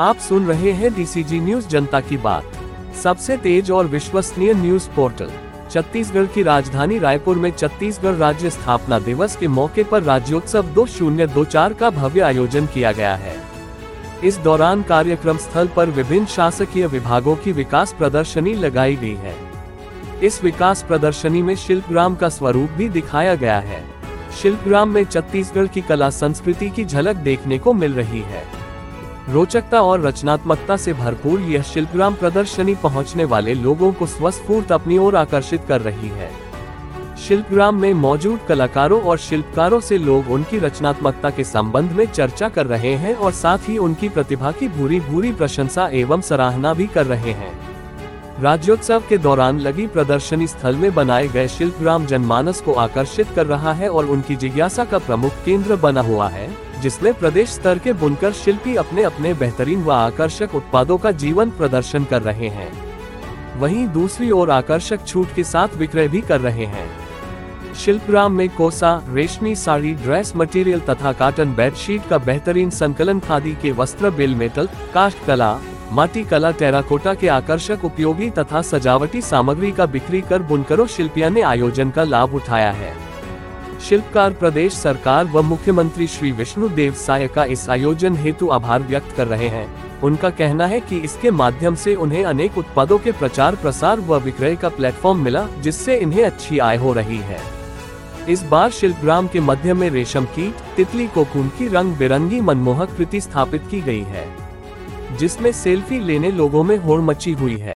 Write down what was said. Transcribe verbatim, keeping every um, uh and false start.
आप सुन रहे हैं डीसीजी न्यूज, जनता की बात। सबसे तेज और विश्वसनीय न्यूज पोर्टल। छत्तीसगढ़ की राजधानी रायपुर में छत्तीसगढ़ राज्य स्थापना दिवस के मौके पर राज्योत्सव दो शून्य दो चार का भव्य आयोजन किया गया है। इस दौरान कार्यक्रम स्थल पर विभिन्न शासकीय विभागों की विकास प्रदर्शनी लगाई गई है। इस विकास प्रदर्शनी में शिल्पग्राम का स्वरूप भी दिखाया गया है। शिल्पग्राम में छत्तीसगढ़ की कला संस्कृति की झलक देखने को मिल रही है। रोचकता और रचनात्मकता से भरपूर यह शिल्पग्राम प्रदर्शनी पहुंचने वाले लोगों को स्वस्फूर्त अपनी ओर आकर्षित कर रही है। शिल्पग्राम में मौजूद कलाकारों और शिल्पकारों से लोग उनकी रचनात्मकता के संबंध में चर्चा कर रहे हैं और साथ ही उनकी प्रतिभा की भूरी भूरी प्रशंसा एवं सराहना भी कर रहे हैं। राज्योत्सव के दौरान लगी प्रदर्शनी स्थल में बनाए गए शिल्पग्राम जनमानस को आकर्षित कर रहा है और उनकी जिज्ञासा का प्रमुख केंद्र बना हुआ है, जिसमें प्रदेश स्तर के बुनकर शिल्पी अपने अपने बेहतरीन व आकर्षक उत्पादों का जीवन प्रदर्शन कर रहे हैं। वहीं दूसरी ओर आकर्षक छूट के साथ विक्रय भी कर रहे हैं। शिल्पग्राम में कोसा, रेशमी साड़ी, ड्रेस मटेरियल तथा कॉटन बेडशीट का बेहतरीन संकलन, खादी के वस्त्र, बेल मेटल, काष्ठ कला, माटी कला, टेराकोटा के आकर्षक उपयोगी तथा सजावटी सामग्री का बिक्री कर बुनकरों शिल्पियों ने आयोजन का लाभ उठाया है। शिल्पकार प्रदेश सरकार व मुख्यमंत्री श्री विष्णुदेव साय का इस आयोजन हेतु आभार व्यक्त कर रहे हैं। उनका कहना है कि इसके माध्यम से उन्हें अनेक उत्पादों के प्रचार प्रसार व विक्रय का प्लेटफॉर्म मिला, जिससे इन्हें अच्छी आय हो रही है। इस बार शिल्पग्राम के मध्य में रेशम कीट, तितली, कोकून की रंग बिरंगी मनमोहक कृति स्थापित की गई है, जिसमें सेल्फी लेने लोगों में होड़ मची हुई है।